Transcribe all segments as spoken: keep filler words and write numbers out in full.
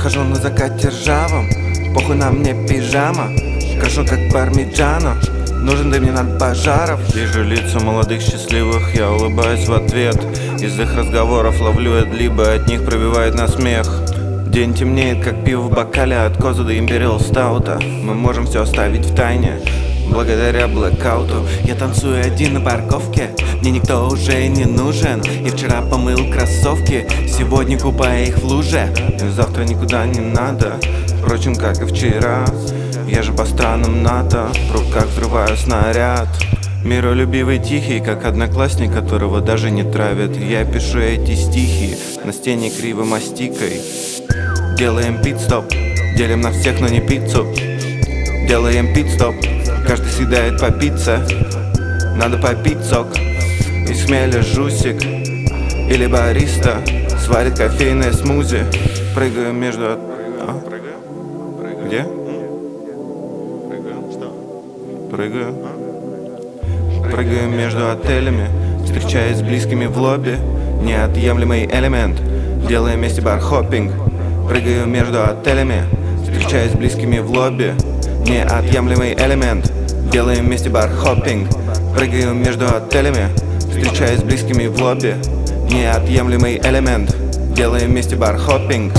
Прохожу на закате ржавом, похуй на мне пижама. Крашу как пармиджано, нужен дым, мне над пожаров. Вижу лица молодых счастливых, я улыбаюсь в ответ. Из их разговоров ловлю я, либо от них пробивает на смех. День темнеет, как пиво в бокале от Коза до Империал Стаута. Мы можем все оставить в тайне благодаря блэкауту. Я танцую один на парковке, мне никто уже не нужен. И вчера помыл кроссовки, сегодня купаю их в луже. И завтра никуда не надо, впрочем, как и вчера. Я же по странам НАТО, в руках взрываю снаряд. Миролюбивый тихий, как одноклассник, которого даже не травят. Я пишу эти стихи на стене криво мастикой. Делаем пит-стоп, делим на всех, но не пиццу. Делаем пит-стоп, каждый съедает по пицце. Надо попить сок из хмеля жусик. Или бариста сварит кофейное смузи. Прыгаю между... А? Где? Прыгаю Прыгаю между отелями, встречаясь с близкими в лобби. Неотъемлемый элемент, делаем вместе бар-хоппинг. Прыгаю между отелями, встречаясь с близкими в лобби. Неотъемлемый элемент, делаем вместе бар-хоппинг. Прыгаю между отелями, встречаясь с близкими в лобби. Неотъемлемый элемент, делаем вместе бар-хоппинг.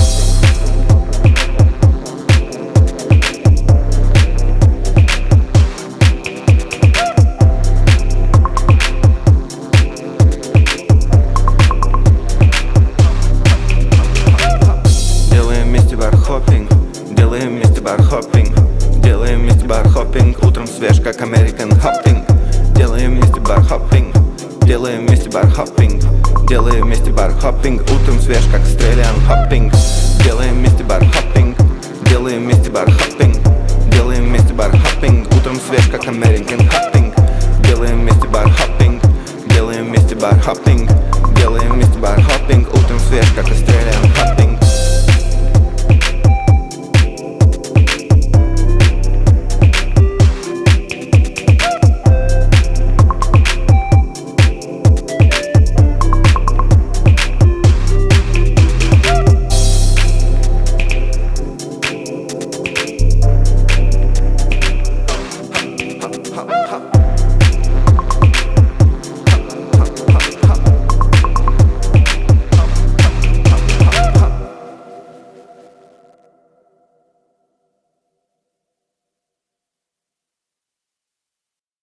Делаем вместе бар-хоппинг, делаем вместе бар-хоппинг. Утром свеж, как American hopping. Делаем вместе бар-хоппинг, делаем вместе бар-хоппинг. Делаем вместе бар-хоппинг. Утром свеж, как Australian hopping. Делаем вместе бар-хоппинг, делаем вместе бар-хоппинг. Делаем вместе бар-хоппинг. Утром свеж, как American hopping.